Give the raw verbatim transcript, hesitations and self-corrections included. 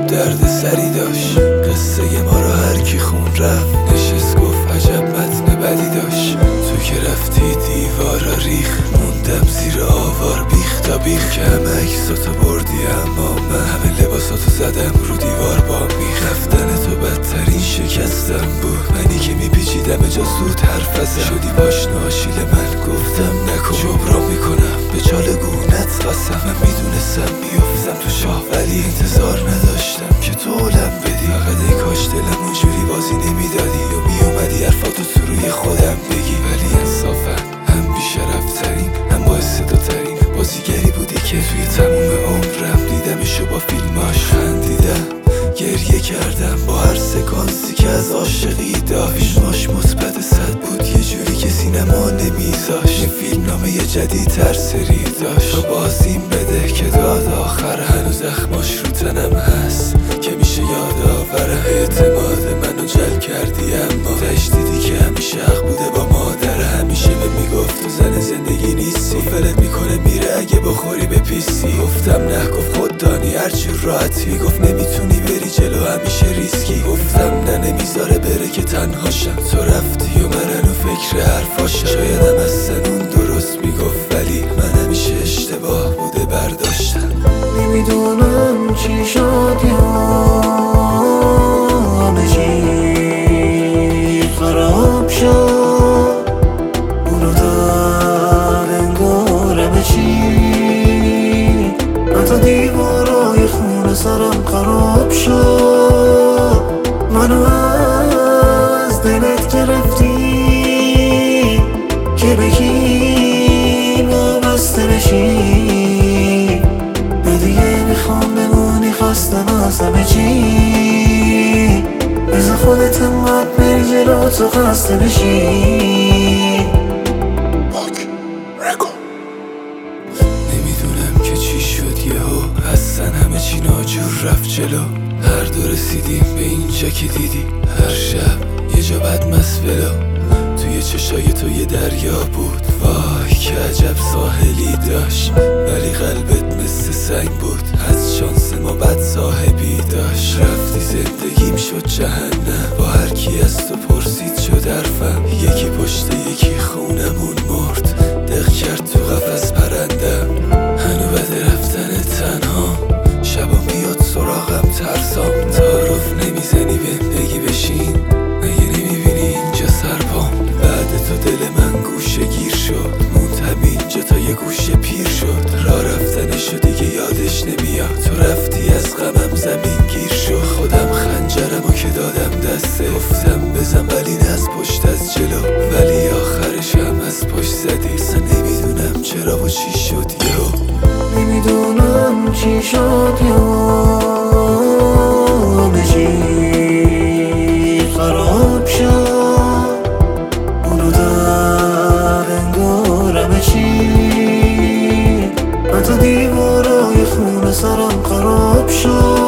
درد سری داشت. قصه ما رو هر کی خون رفت نشست گفت عجب متن بدی داشت. تو که رفتی دیوارا ریخ موندم زیر آوار بیخ تا بیخ که همه عکساتو بردی اما من همه لباساتو زدم رو دیوار با میخ. رفتن تو بدترین شکستم بود، منی که میپیچیدم جا زود حرف ازم. شدی پاشنه آشیل من گفتم نکن جبران میکنم به چالگونت قسم. من میدونستم میافتم تو شاه ولی انتظار نداشتم که تو علم بدی. فقط ای کاش دلم اونجوری بازی نمیدادی و میومدی حرفاتو تو روی خودم بگی. ولی انصافا هم بیشرفترین هم با استعدادترین بازیگری بودی که توی تموم عمرم دیدمشو با فیلماش. خندیدم گریه کردم با هر سکانسی که از عاشقی داشت. فیلماش مثبت صد بود یه جوری که سینما نمیذاش. یه فیلمنامه یه جدید هر سری داشت. تو بازیم بده که داد آخر هنوز زخماش رو تنم هست که میشه یادآورم. اعتماد منو جل کردی اما تش دیدی که همیشه حق بوده با مادر. همیشه به میگفت تو زن زندگی نیستی، فلت میکنه میره اگه بخوری به پیسی. گفتم نه گفت خود دانی هرچی راحتی. گفت نمیتونی بری جلو همیشه ریسکی. گفتم نه نمیذاره بره که تنهاشم. تو رفتی و من هنو فکر حرفاشم. شایدم از سنون درست میگفت ولی من همیشه اشتباه بوده برداشتم. نمیدونم چی شد همه چی خراب شد. اونو در انگارم چی حتی دیوارای خونه سرم خراب شد. منو از دلت گرفتی که بگی وابسته بشی. دیگه میخوام بمونی خواستم از همه چی. بذار خودت انقدر بری جلو تو خسته بشی. نمیدونم که چی شد یهو اصلا همه چی ناجور رفت جلو. هر دو رسیدیم به اینجا که دیدی هر شب یه جا بد مسولو. توی چشای تو یه دریا بود وای که عجب ساحلی داشت. ولی قلبت مثل سنگ بود از شانس ما بد صاحبی داشت. رفتی زندگیم شد جهنم با هر کی از تو پرسید شد حرفم. یکی پشت یکی خونمون مرد دق کرد تو قفس پرندم. هنو بده رفتن تنها شبا میاد سراغم ترسام. تعارف نمیزنی بهم بگی بشین مگه نمیبینی اینجا سرپام. بعد تو دل من گوشه گیر شد موند همینجا تا یه گوشه پیر شد. راه رفتنشو دیگه یادش نمیاد. تو رفتی از غمم زمین گیر شد. خودم خنجرمو که دادم دسته گفتم بزن ولی نه از پشت از جلو. ولی آخرش هم از پشت زدی. اصلا نمیدونم چرا و چی شد یهو. نمیدونم چی شد همه چی خراب شد. اونو در انگارم چی حتی دیوارای خونه سرم خراب شد.